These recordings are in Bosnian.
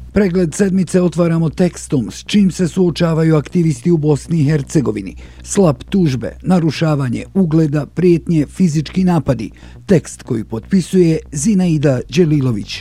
Pregled sedmice otvaramo tekstom s čim se suočavaju aktivisti u Bosni i Hercegovini. Slap tužbe, narušavanje ugleda, prijetnje, fizički napadi. Tekst koji potpisuje Zinaida Đelilović.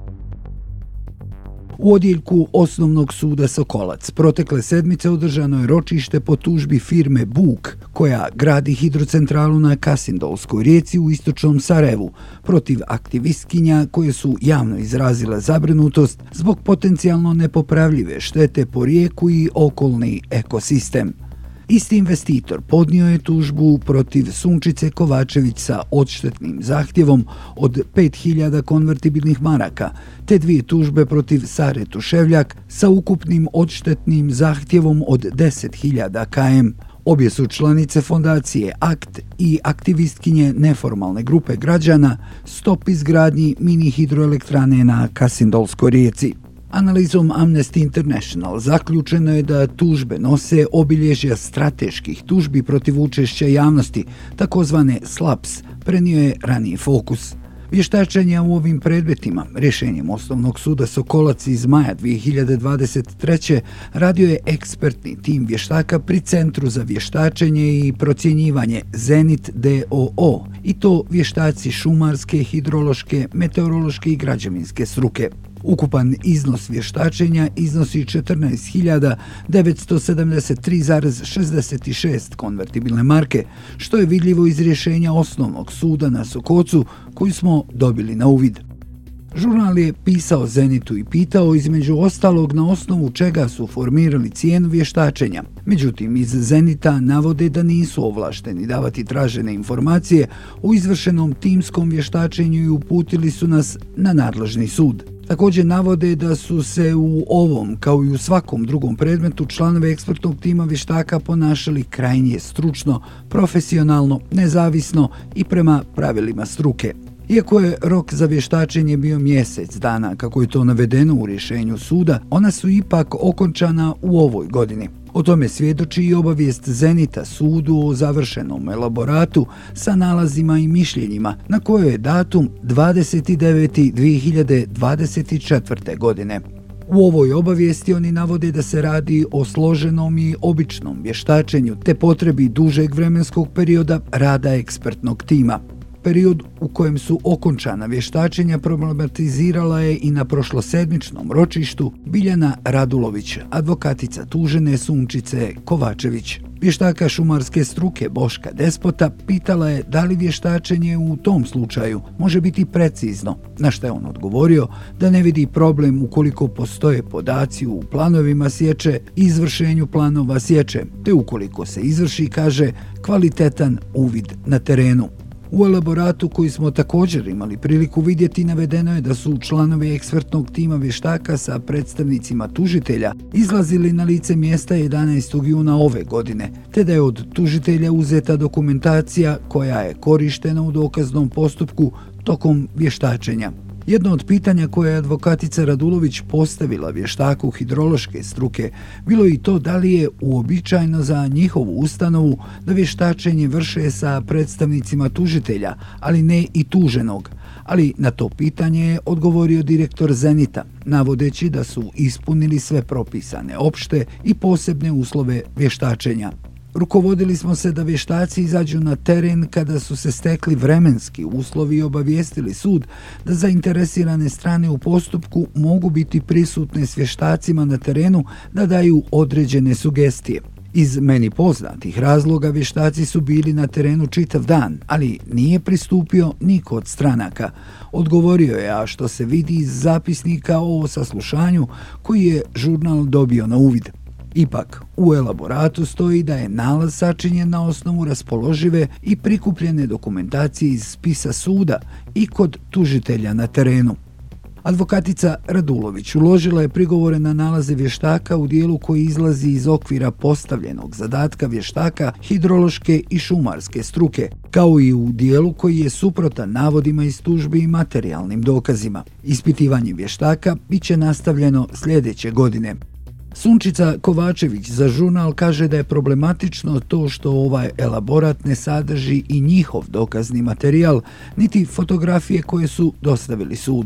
U odjeljku Osnovnog suda Sokolac protekle sedmice održano je ročište po tužbi firme Buk, koja gradi hidrocentralu na Kasindolskoj rijeci u istočnom Sarajevu, protiv aktivistkinja koje su javno izrazile zabrinutost zbog potencijalno nepopravljive štete po rijeku i okolni ekosistem. Isti investitor podnio je tužbu protiv Sunčice Kovačević sa odštetnim zahtjevom od 5.000 konvertibilnih maraka, te dvije tužbe protiv Sare Tuševljak sa ukupnim odštetnim zahtjevom od 10.000 km. Obje su članice fondacije AKT i aktivistkinje neformalne grupe građana Stop izgradnji mini hidroelektrane na Kasindolskoj rijeci. Analizom Amnesty International zaključeno je da tužbe nose obilježja strateških tužbi protiv učešća javnosti, takozvane SLAPS, prenio je raniji Fokus. Vještačenja u ovim predmetima, rješenjem Osnovnog suda Sokolac iz maja 2023. radio je ekspertni tim vještaka pri Centru za vještačenje i procjenjivanje Zenit DOO, i to vještaci šumarske, hidrološke, meteorološke i građevinske struke. Ukupan iznos vještačenja iznosi 14.973,66 konvertibilne marke, što je vidljivo iz rješenja Osnovnog suda na Sokocu koju smo dobili na uvid. Žurnal je pisao Zenitu i pitao između ostalog na osnovu čega su formirali cijenu vještačenja. Međutim, iz Zenita navode da nisu ovlašteni davati tražene informacije o izvršenom timskom vještačenju i uputili su nas na nadležni sud. Također navode da su se u ovom, kao i u svakom drugom predmetu, članovi ekspertnog tima vještaka ponašali krajnje stručno, profesionalno, nezavisno i prema pravilima struke. Iako je rok za vještačenje bio mjesec dana, kako je to navedeno u rješenju suda, ona su ipak okončana u ovoj godini. O tome svjedoči i obavijest Zenita sudu o završenom elaboratu sa nalazima i mišljenjima, na kojoj je datum 29.2024. godine. U ovoj obavijesti oni navode da se radi o složenom i običnom vještačenju te potrebi dužeg vremenskog perioda rada ekspertnog tima. Period u kojem su okončana vještačenja problematizirala je i na prošlosedmičnom ročištu Biljana Radulović, advokatica tužene Sunčice Kovačević. Vještaka šumarske struke Boška Despota pitala je da li vještačenje u tom slučaju može biti precizno, na što je on odgovorio da ne vidi problem ukoliko postoje podaci u planovima sječe i izvršenju planova sječe, te ukoliko se izvrši, kaže, kvalitetan uvid na terenu. U elaboratu koji smo također imali priliku vidjeti navedeno je da su članovi ekspertnog tima vještaka sa predstavnicima tužitelja izlazili na lice mjesta 11. juna ove godine, te da je od tužitelja uzeta dokumentacija koja je korištena u dokaznom postupku tokom vještačenja. Jedno od pitanja koje je advokatica Radulović postavila vještaku hidrološke struke bilo i to da li je uobičajeno za njihovu ustanovu da vještačenje vrše sa predstavnicima tužitelja, ali ne i tuženog. Ali na to pitanje je odgovorio direktor Zenita, navodeći da su ispunili sve propisane opšte i posebne uslove vještačenja. Rukovodili smo se da vještaci izađu na teren kada su se stekli vremenski uslovi i obavijestili sud da zainteresirane strane u postupku mogu biti prisutne s vještacima na terenu da daju određene sugestije. Iz meni poznatih razloga vještaci su bili na terenu čitav dan, ali nije pristupio niko od stranaka. Odgovorio je, a što se vidi iz zapisnika o saslušanju koji je žurnal dobio na uvid. Ipak, u elaboratu stoji da je nalaz sačinjen na osnovu raspoložive i prikupljene dokumentacije iz spisa suda i kod tužitelja na terenu. Advokatica Radulović uložila je prigovore na nalaze vještaka u dijelu koji izlazi iz okvira postavljenog zadatka vještaka hidrološke i šumarske struke, kao i u dijelu koji je suprotan navodima iz tužbi i materijalnim dokazima. Ispitivanje vještaka bit će nastavljeno sljedeće godine. Sunčica Kovačević za žurnal kaže da je problematično to što ovaj elaborat ne sadrži i njihov dokazni materijal, niti fotografije koje su dostavili sudu.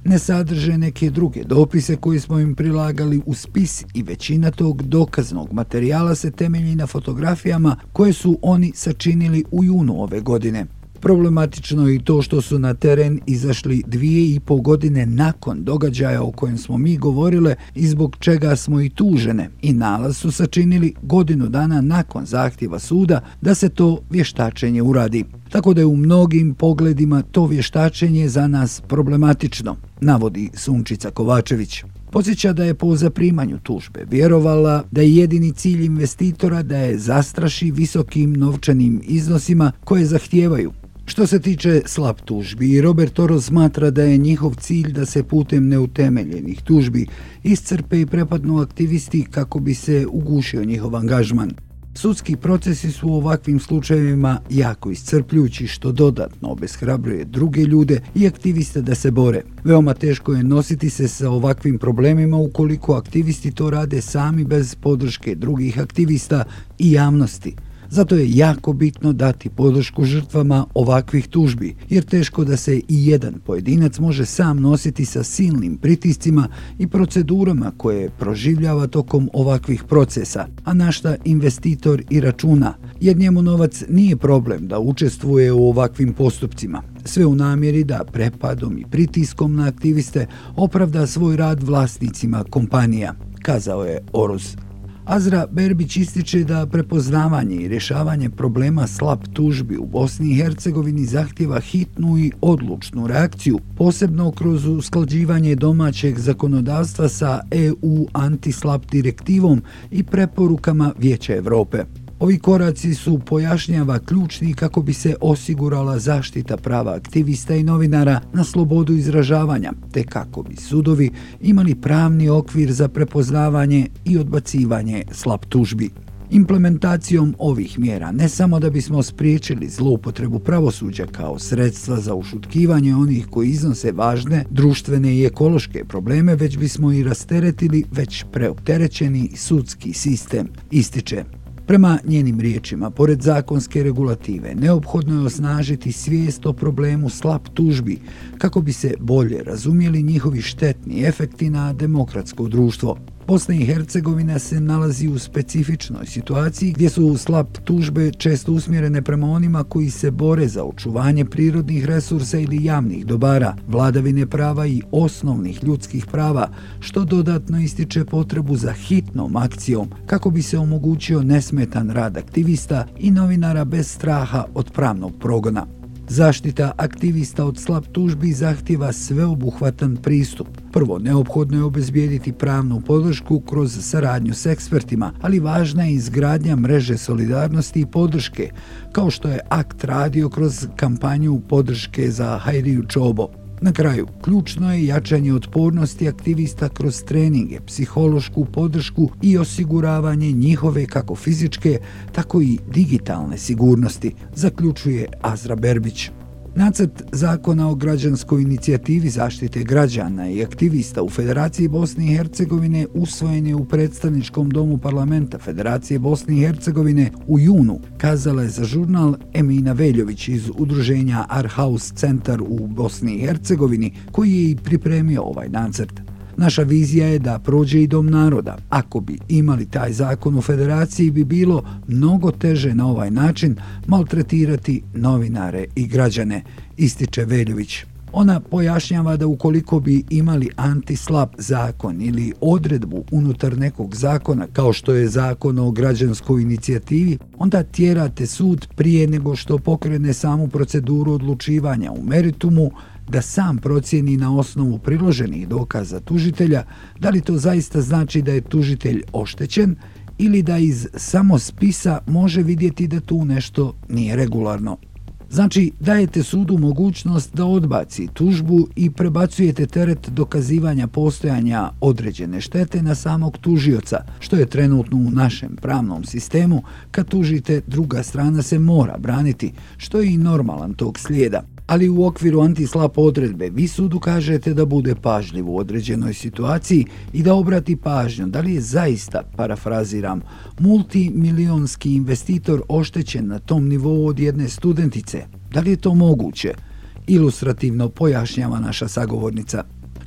ne sadrže neke druge dopise koje smo im prilagali u spis i većina tog dokaznog materijala se temelji na fotografijama koje su oni sačinili u junu ove godine. Problematično je i to što su na teren izašli 2,5 godine nakon događaja o kojem smo mi govorile i zbog čega smo i tužene, i nalaz su sačinili godinu dana nakon zahtjeva suda da se to vještačenje uradi. Tako da je u mnogim pogledima to vještačenje za nas problematično, navodi Sunčica Kovačević. Podsjeća da je po zaprimanju tužbe vjerovala da je jedini cilj investitora da je zastraši visokim novčanim iznosima koje zahtijevaju. Što se tiče slab tužbi, Robert Oroz smatra da je njihov cilj da se putem neutemeljenih tužbi iscrpe i prepadnu aktivisti kako bi se ugušio njihov angažman. Sudski procesi su u ovakvim slučajevima jako iscrpljujući, što dodatno obeshrabruje druge ljude i aktiviste da se bore. Veoma teško je nositi se sa ovakvim problemima ukoliko aktivisti to rade sami bez podrške drugih aktivista i javnosti. Zato je jako bitno dati podršku žrtvama ovakvih tužbi, jer teško da se i jedan pojedinac može sam nositi sa silnim pritiscima i procedurama koje proživljava tokom ovakvih procesa, a na šta investitor i računa, jer njemu novac nije problem da učestvuje u ovakvim postupcima. Sve u namjeri da prepadom i pritiskom na aktiviste opravda svoj rad vlasnicima kompanija, kazao je Oroz. Azra Berbić ističe da prepoznavanje i rješavanje problema slab tužbi u Bosni i Hercegovini zahtjeva hitnu i odlučnu reakciju, posebno kroz usklađivanje domaćeg zakonodavstva sa EU anti-slab direktivom i preporukama Vijeća Europe. Ovi koraci su, pojašnjava, ključni kako bi se osigurala zaštita prava aktivista i novinara na slobodu izražavanja, te kako bi sudovi imali pravni okvir za prepoznavanje i odbacivanje slab tužbi. Implementacijom ovih mjera ne samo da bismo spriječili zloupotrebu pravosuđa kao sredstva za ušutkivanje onih koji iznose važne društvene i ekološke probleme, već bismo i rasteretili već preopterećeni sudski sistem, ističe. Prema njenim riječima, pored zakonske regulative, neophodno je osnažiti svijest o problemu slab tužbi kako bi se bolje razumjeli njihovi štetni efekti na demokratsko društvo. Bosna i Hercegovina se nalazi u specifičnoj situaciji gdje su slab tužbe često usmjerene prema onima koji se bore za očuvanje prirodnih resursa ili javnih dobara, vladavine prava i osnovnih ljudskih prava, što dodatno ističe potrebu za hitnom akcijom kako bi se omogućio nesmetan rad aktivista i novinara bez straha od pravnog progona. Zaštita aktivista od slab tužbi zahtjeva sveobuhvatan pristup. Prvo, neophodno je obezbijediti pravnu podršku kroz saradnju s ekspertima, ali važna je izgradnja mreže solidarnosti i podrške, kao što je akt radio kroz kampanju podrške za Hajriju Čobo. Na kraju, ključno je jačanje otpornosti aktivista kroz treninge, psihološku podršku i osiguravanje njihove kako fizičke, tako i digitalne sigurnosti, zaključuje Azra Berbić. Nacrt zakona o građanskoj inicijativi zaštite građana i aktivista u Federaciji Bosne i Hercegovine usvojen je u predstavničkom domu parlamenta Federacije Bosne i Hercegovine u junu, kazala je za žurnal Emina Veljović iz udruženja Arhaus centar u Bosni i Hercegovini, koji je i pripremio ovaj nacrt. Naša vizija je da prođe i Dom naroda. Ako bi imali taj zakon u Federaciji, bi bilo mnogo teže na ovaj način maltretirati novinare i građane, ističe Veljović. Ona pojašnjava da ukoliko bi imali anti-slab zakon ili odredbu unutar nekog zakona, kao što je zakon o građanskoj inicijativi, onda tjerate sud prije nego što pokrene samu proceduru odlučivanja u meritumu, da sam procijeni na osnovu priloženih dokaza tužitelja da li to zaista znači da je tužitelj oštećen ili da iz samo spisa može vidjeti da tu nešto nije regularno. Znači, dajete sudu mogućnost da odbaci tužbu i prebacujete teret dokazivanja postojanja određene štete na samog tužioca, što je trenutno u našem pravnom sistemu. Kad tužite, druga strana se mora braniti, što je i normalan tog slijeda. Ali u okviru anti-slab odredbe vi sudu kažete da bude pažljiv u određenoj situaciji i da obrati pažnju da li je zaista, parafraziram, multimilionski investitor oštećen na tom nivou od jedne studentice. Da li je to moguće? Ilustrativno pojašnjava naša sagovornica.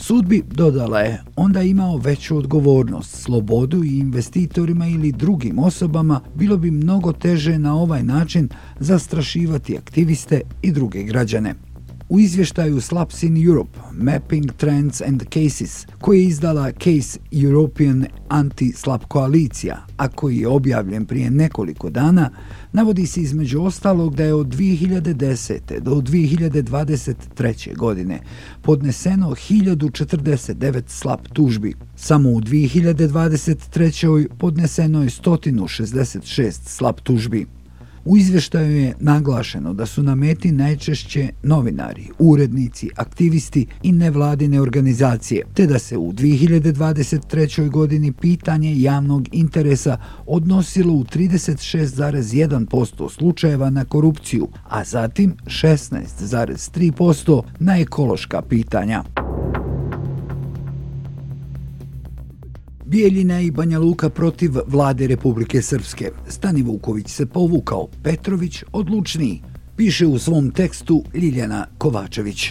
Sud bi, dodala je, onda imao veću odgovornost, slobodu i investitorima ili drugim osobama bilo bi mnogo teže na ovaj način zastrašivati aktiviste i druge građane. U izvještaju Slaps in Europe, Mapping Trends and Cases, koji je izdala Case European Anti-Slap koalicija, a koji je objavljen prije nekoliko dana, navodi se između ostalog da je od 2010. do 2023. godine podneseno 1049 slap tužbi. Samo u 2023. podneseno je 166 slap tužbi. U izvještaju je naglašeno da su na meti najčešće novinari, urednici, aktivisti i nevladine organizacije, te da se u 2023. godini pitanje javnog interesa odnosilo u 36,1% slučajeva na korupciju, a zatim 16,3% na ekološka pitanja. Bijeljina i Banja Luka protiv vlade Republike Srpske. Stani Vuković se povukao, Petrović odlučniji, piše u svom tekstu Ljiljana Kovačević.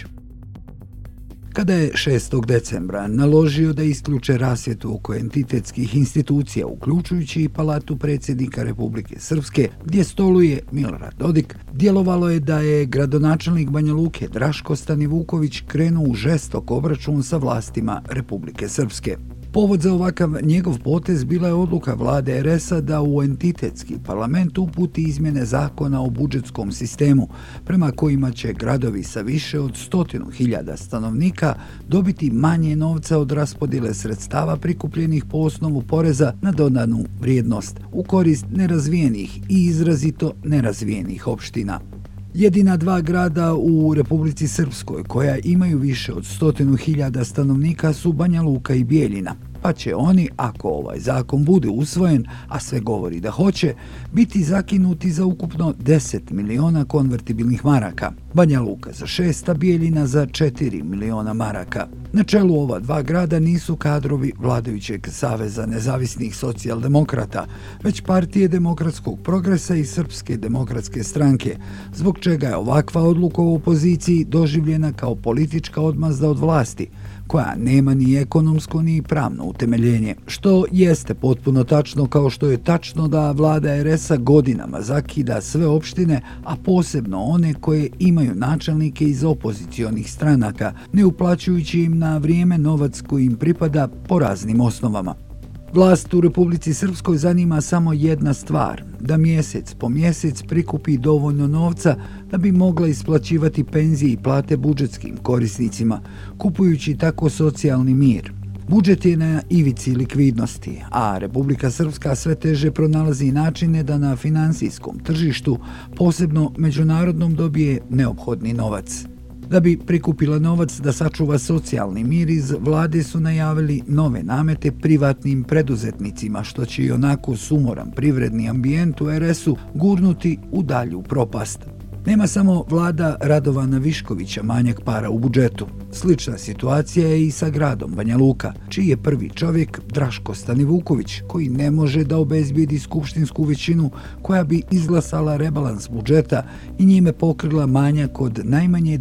Kada je 6. decembra naložio da isključe rasvjetu oko entitetskih institucija, uključujući i palatu predsjednika Republike Srpske, gdje stoluje Milorad Dodik, djelovalo je da je gradonačelnik Banja Luke Draško Stanivuković krenuo u žestok obračun sa vlastima Republike Srpske. Povod za ovakav njegov potez bila je odluka vlade RS-a da u entitetski parlament uputi izmjene zakona o budžetskom sistemu, prema kojima će gradovi sa više od 100.000 stanovnika dobiti manje novca od raspodjele sredstava prikupljenih po osnovu poreza na dodanu vrijednost u korist nerazvijenih i izrazito nerazvijenih opština. Jedina dva grada u Republici Srpskoj koja imaju više od 100.000 stanovnika su Banja Luka i Bijeljina, pa će oni, ako ovaj zakon bude usvojen, a sve govori da hoće, biti zakinuti za ukupno 10 miliona konvertibilnih maraka. Banja Luka za 6, a Bijeljina za 4 miliona maraka. Na čelu ova dva grada nisu kadrovi vladajućeg Saveza nezavisnih socijaldemokrata, već Partije demokratskog progresa i Srpske demokratske stranke, zbog čega je ovakva odluka u opoziciji doživljena kao politička odmazda od vlasti, koja nema ni ekonomsko ni pravno utemeljenje. Što jeste potpuno tačno, kao što je tačno da vlada RS-a godinama zakida sve opštine, a posebno one koje imaju načelnike iz opozicionih stranaka, ne uplaćujući im na vrijeme novac koji im pripada po raznim osnovama. Vlast u Republici Srpskoj zanima samo jedna stvar, da mjesec po mjesec prikupi dovoljno novca da bi mogla isplaćivati penzije i plate budžetskim korisnicima, kupujući tako socijalni mir. Budžet je na ivici likvidnosti, a Republika Srpska sve teže pronalazi načine da na finansijskom tržištu, posebno međunarodnom, dobije neophodni novac. Da bi prikupila novac da sačuva socijalni mir, iz vlade su najavili nove namete privatnim preduzetnicima, što će i onako sumoran privredni ambijent u RS-u gurnuti u dalju propast. Nema samo vlada Radovana Viškovića manjak para u budžetu. Slična situacija je i sa gradom Banja Luka, čiji je prvi čovjek Draško Stanivuković, koji ne može da obezbijedi skupštinsku većinu koja bi izglasala rebalans budžeta i njime pokrila manjak od najmanje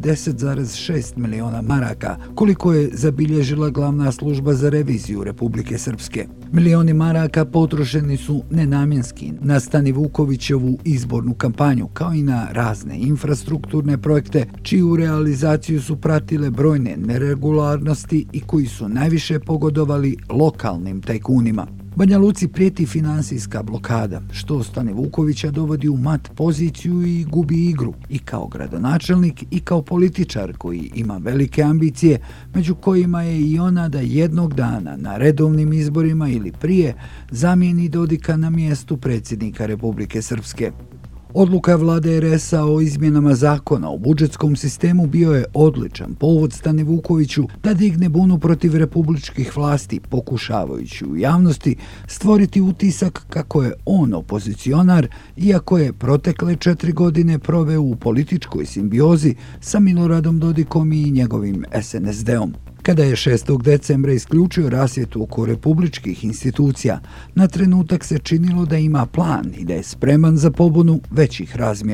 10,6 miliona maraka, koliko je zabilježila glavna služba za reviziju Republike Srpske. Milioni maraka potrošeni su nenamjenski na Stanivukovićevu izbornu kampanju, kao i na razne infrastrukturne projekte, čiju realizaciju su pratile brojne neregularnosti i koji su najviše pogodovali lokalnim tajkunima. Banja Luci prijeti finansijska blokada, što Stanivukovića dovodi u mat poziciju i gubi igru, i kao gradonačelnik i kao političar koji ima velike ambicije, među kojima je i ona da jednog dana na redovnim izborima ili prije zamijeni Dodika na mjestu predsjednika Republike Srpske. Odluka vlade RS-a o izmjenama zakona o budžetskom sistemu bio je odličan povod Stanivukoviću da digne bunu protiv republičkih vlasti, pokušavajući u javnosti stvoriti utisak kako je on opozicionar, iako je protekle 4 godine proveo u političkoj simbiozi sa Miloradom Dodikom i njegovim SNSD-om. Kada je 6. decembra isključio rasvjetu oko republičkih institucija, na trenutak se činilo da ima plan i da je spreman za pobunu većih razmjera.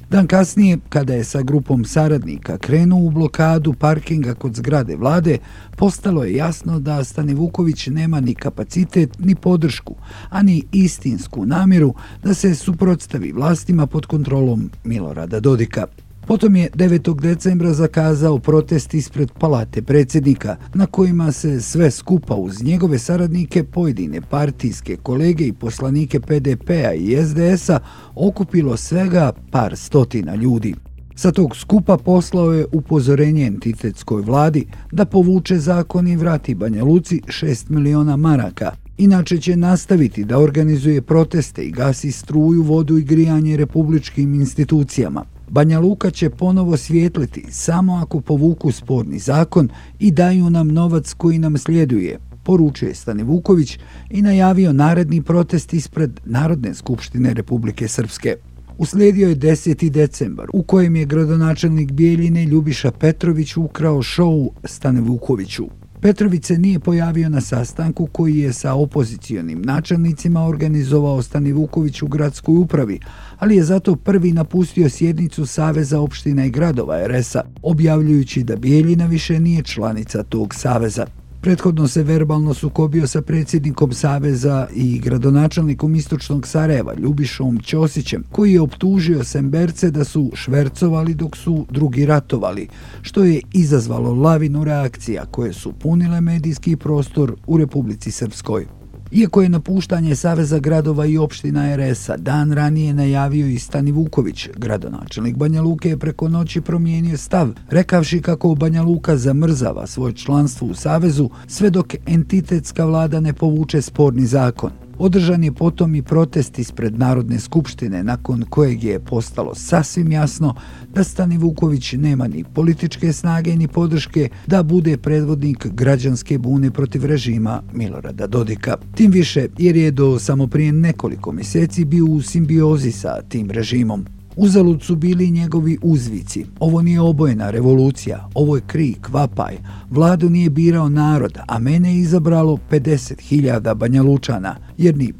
Dan kasnije, kada je sa grupom saradnika krenuo u blokadu parkinga kod zgrade vlade, postalo je jasno da Stanivuković nema ni kapacitet ni podršku, a ni istinsku namjeru da se suprotstavi vlastima pod kontrolom Milorada Dodika. Potom je 9. decembra zakazao protest ispred palate predsjednika, na kojima se sve skupa uz njegove saradnike, pojedine partijske kolege i poslanike PDP-a i SDS-a okupilo svega par stotina ljudi. Sa tog skupa poslao je upozorenje entitetskoj vladi da povuče zakon i vrati Banja Luci 6 miliona maraka. Inače će nastaviti da organizuje proteste i gasi struju, vodu i grijanje republičkim institucijama. Banja Luka će ponovo svijetliti samo ako povuku sporni zakon i daju nam novac koji nam sljeduje, poručuje Stanivuković i najavio naredni protest ispred Narodne skupštine Republike Srpske. Uslijedio je 10. decembar, u kojem je gradonačelnik Bijeljine Ljubiša Petrović ukrao šou Stanivukoviću. Petrović se nije pojavio na sastanku koji je sa opozicionim načelnicima organizovao Stanivuković u gradskoj upravi, ali je zato prvi napustio sjednicu Saveza opština i gradova RS-a, objavljujući da Bijeljina više nije članica tog saveza. Prethodno se verbalno sukobio sa predsjednikom Saveza i gradonačelnikom Istočnog Sarajeva Ljubišom Ćosićem, koji je optužio Semberce da su švercovali dok su drugi ratovali, što je izazvalo lavinu reakcija koje su punile medijski prostor u Republici Srpskoj. Iako je napuštanje Saveza gradova i opština RS-a dan ranije najavio i Stanivuković, gradonačelnik Banja Luke je preko noći promijenio stav, rekavši kako Banja Luka zamrzava svoje članstvo u Savezu sve dok entitetska vlada ne povuče sporni zakon. Održan je potom i protest ispred Narodne skupštine, nakon kojeg je postalo sasvim jasno da Stanivuković nema ni političke snage ni podrške da bude predvodnik građanske bune protiv režima Milorada Dodika. Tim više jer je do samo prije nekoliko mjeseci bio u simbiozi sa tim režimom. Uzalud su bili njegovi uzvici. Ovo nije obojena revolucija, ovo je krik, vapaj. Vladu nije birao narod, a mene je izabralo 50.000 Banja Lučana, jer ni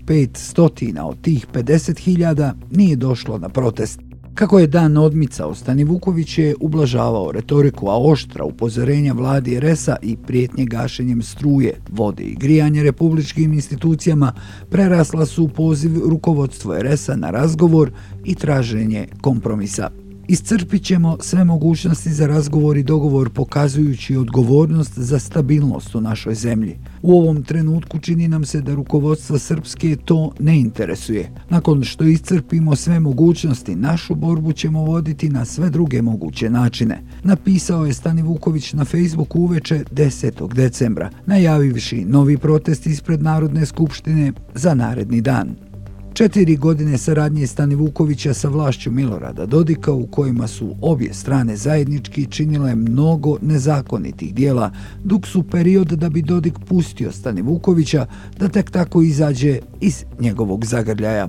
500 od tih 50.000 nije došlo na protest. Kako je dan odmicao, Stanivuković je ublažavao retoriku, a oštra upozorenja vladi RS-a i prijetnje gašenjem struje, vode i grijanja republičkim institucijama prerasla su u poziv rukovodstvo RS-a na razgovor i traženje kompromisa. Iscrpit ćemo sve mogućnosti za razgovor i dogovor pokazujući odgovornost za stabilnost u našoj zemlji. U ovom trenutku čini nam se da rukovodstvo Srpske to ne interesuje. Nakon što iscrpimo sve mogućnosti, našu borbu ćemo voditi na sve druge moguće načine, napisao je Stanivuković na Facebooku uveče 10. decembra, najavivši novi protest ispred Narodne skupštine za naredni dan. 4 godine saradnje Stanivukovića sa vlašću Milorada Dodika, u kojima su obje strane zajednički činile mnogo nezakonitih dijela, dok su period da bi Dodik pustio Stanivukovića da tek tako izađe iz njegovog zagrljaja.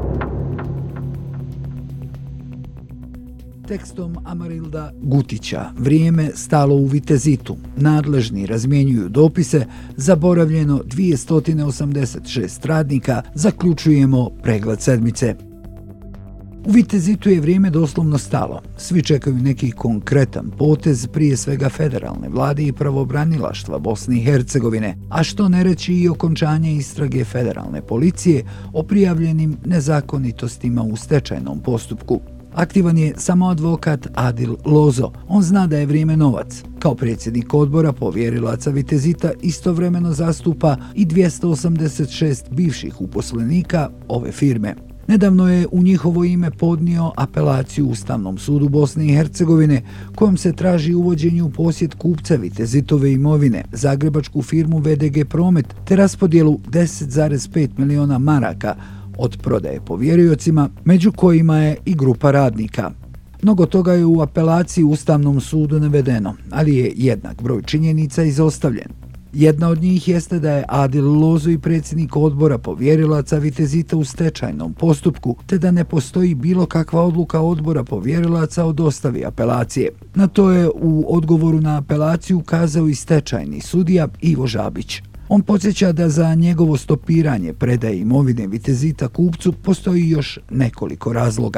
Tekstom Amarilda Gutića, Vrijeme stalo u Vitezitu. Nadležni razmjenjuju dopise, zaboravljeno 286 radnika, zaključujemo pregled sedmice. U Vitezitu je vrijeme doslovno stalo. Svi čekaju neki konkretan potez, prije svega federalne vlade i pravobranilaštva Bosne i Hercegovine, a što ne reći i okončanje istrage federalne policije o prijavljenim nezakonitostima u stečajnom postupku. Aktivan je samo advokat Adil Lozo. On zna da je vrijeme novac. Kao predsjednik odbora povjerilaca Vitezita istovremeno zastupa i 286 bivših uposlenika ove firme. Nedavno je u njihovo ime podnio apelaciju Ustavnom sudu Bosne i Hercegovine, kojom se traži uvođenje u posjed kupca Vitezitove imovine, zagrebačku firmu VDG Promet, te raspodjelu 10,5 miliona maraka od prodaje povjeriocima, među kojima je i grupa radnika. Mnogo toga je u apelaciji Ustavnom sudu navedeno, ali je jednak broj činjenica izostavljen. Jedna od njih jeste da je Adil Lozo i predsjednik odbora povjerilaca Vitezita u stečajnom postupku, te da ne postoji bilo kakva odluka odbora povjerilaca o dostavi apelacije. Na to je u odgovoru na apelaciju kazao i stečajni sudija Ivo Žabić. On podsjeća da za njegovo stopiranje predaje imovine Vitezita kupcu postoji još nekoliko razloga.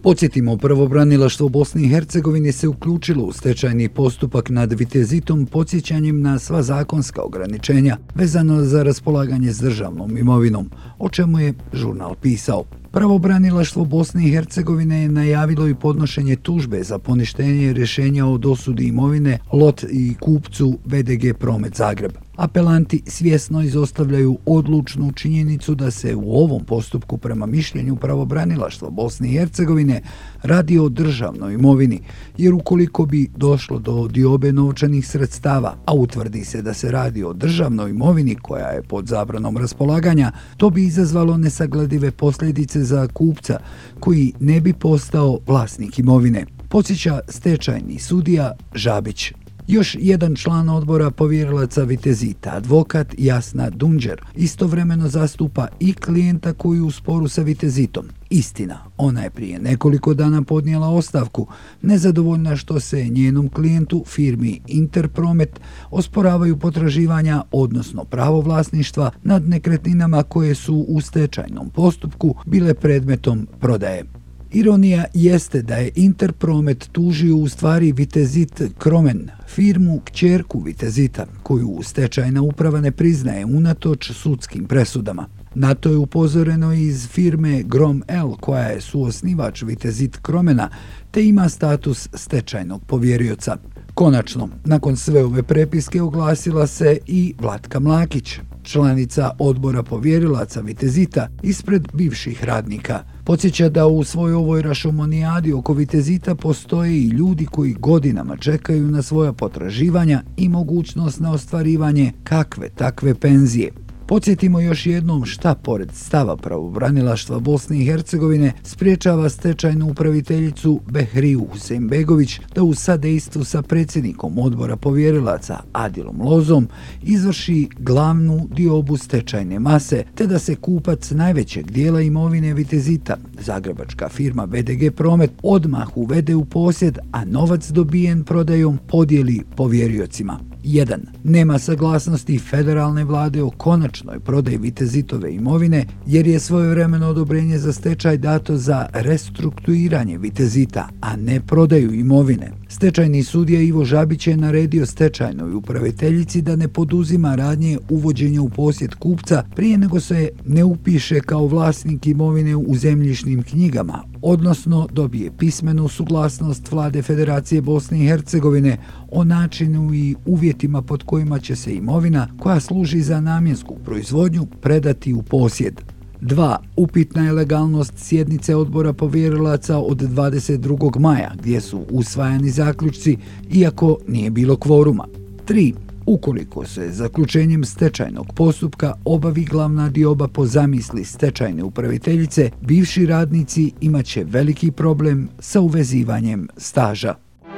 Podsjetimo, pravobranilaštvo Bosne i Hercegovine se uključilo u stečajni postupak nad Vitezitom podsjećanjem na sva zakonska ograničenja vezano za raspolaganje s državnom imovinom, o čemu je žurnal pisao. Pravobranilaštvo Bosne i Hercegovine je najavilo i podnošenje tužbe za poništenje rješenja o dosudi imovine LOT i kupcu VDG Promet Zagreb. Apelanti svjesno izostavljaju odlučnu činjenicu da se u ovom postupku prema mišljenju pravobranilaštva Bosne i Hercegovine radi o državnoj imovini, jer ukoliko bi došlo do diobe novčanih sredstava, a utvrdi se da se radi o državnoj imovini koja je pod zabranom raspolaganja, to bi izazvalo nesagledive posljedice za kupca koji ne bi postao vlasnik imovine, podsjeća stečajni sudija Žabić. Još jedan član odbora povjerilaca Vitezita, advokat Jasna Dunđer, istovremeno zastupa i klijenta koji je u sporu sa Vitezitom. Istina, ona je prije nekoliko dana podnijela ostavku, nezadovoljna što se njenom klijentu, firmi Interpromet, osporavaju potraživanja, odnosno pravo vlasništva nad nekretninama koje su u stečajnom postupku bile predmetom prodaje. Ironija jeste da je Interpromet tužio u stvari Vitezit Kromen, firmu kćerku Vitezita, koju stečajna uprava ne priznaje unatoč sudskim presudama. Na to je upozoreno iz firme Grom L, koja je suosnivač Vitezit Kromena, te ima status stečajnog povjerioca. Konačno, nakon sve ove prepiske oglasila se i Vlatka Mlakić, članica odbora povjerilaca Vitezita ispred bivših radnika. Podsjeća da u svojoj ovoj rašomonijadi oko Vitezita postoje i ljudi koji godinama čekaju na svoja potraživanja i mogućnost na ostvarivanje kakve takve penzije. Podsjetimo još jednom šta, pored stava pravobranilaštva Bosne i Hercegovine, spriječava stečajnu upraviteljicu Behriju Husein-begović da u sadejstvu sa predsjednikom odbora povjerilaca Adilom Lozom izvrši glavnu diobu stečajne mase, te da se kupac najvećeg dijela imovine Vitezita, zagrebačka firma VDG Promet, odmah uvede u posjed, a novac dobijen prodajom podijeli povjeriocima. 1. Nema saglasnosti federalne vlade o konačnoj prodaji Vitezitove imovine, jer je svojevremeno odobrenje za stečaj dato za restrukturiranje Vitezita, a ne prodaju imovine. Stečajni sudija Ivo Žabić je naredio stečajnoj upraviteljici da ne poduzima radnje uvođenja u posjed kupca prije nego se ne upiše kao vlasnik imovine u zemljišnim knjigama, odnosno dobije pismenu suglasnost Vlade Federacije Bosne i Hercegovine o načinu i uvjetima pod kojima će se imovina koja služi za namjensku proizvodnju predati u posjed. 2. Upitna je legalnost sjednice odbora povjerilaca od 22. maja, gdje su usvajani zaključci, iako nije bilo kvoruma. 3. Ukoliko se zaključenjem stečajnog postupka obavi glavna dioba po zamisli stečajne upraviteljice, bivši radnici imaće veliki problem sa uvezivanjem staža.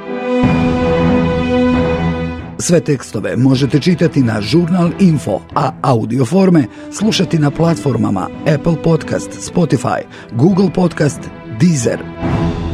Sve tekstove možete čitati na Žurnal Info, a audio forme slušati na platformama Apple Podcast, Spotify, Google Podcast, Deezer.